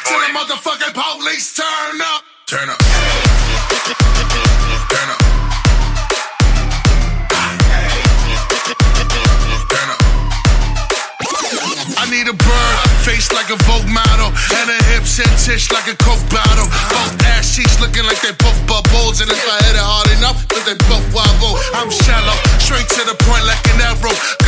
till the motherfucking police turn up. Turn up. Turn up. Turn up. I need a bird, face like a Vogue model, and her hips and tish like a Coke bottle. Both ass cheeks looking like they both bubbles, and if I hit it hard enough, then they both wobble. I'm shallow, straight to the point like an arrow.